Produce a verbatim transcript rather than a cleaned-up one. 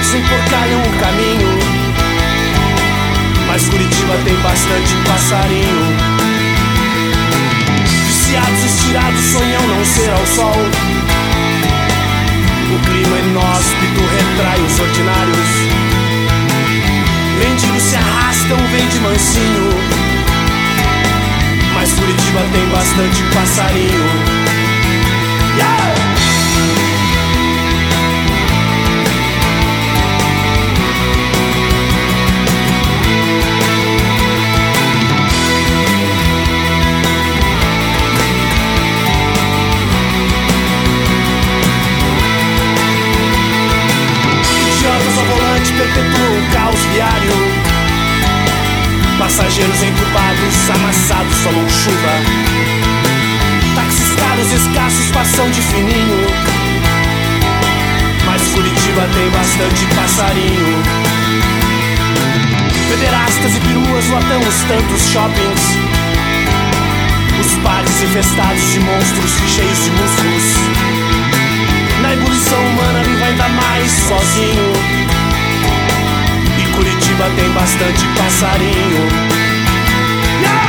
carros emporcalham o caminho, mas Curitiba tem bastante passarinho. Viciados, estirados, sonham não ser ao sol. O clima inóspito retrai os ordinários. Mendigos se arrastam, vem de mansinho, mas Curitiba tem bastante passarinho. Yeah! Perpetua o caos viário. Passageiros entubados, amassados, tomam chuva. Táxis caros, escassos, passam de fininho, mas Curitiba tem bastante passarinho. Pederastas e peruas lotam os tantos shoppings. Os parques infestados de monstros cheios de músculos. Na ebulição humana vive ainda mais sozinho. Curitiba tem bastante passarinho. Yeah!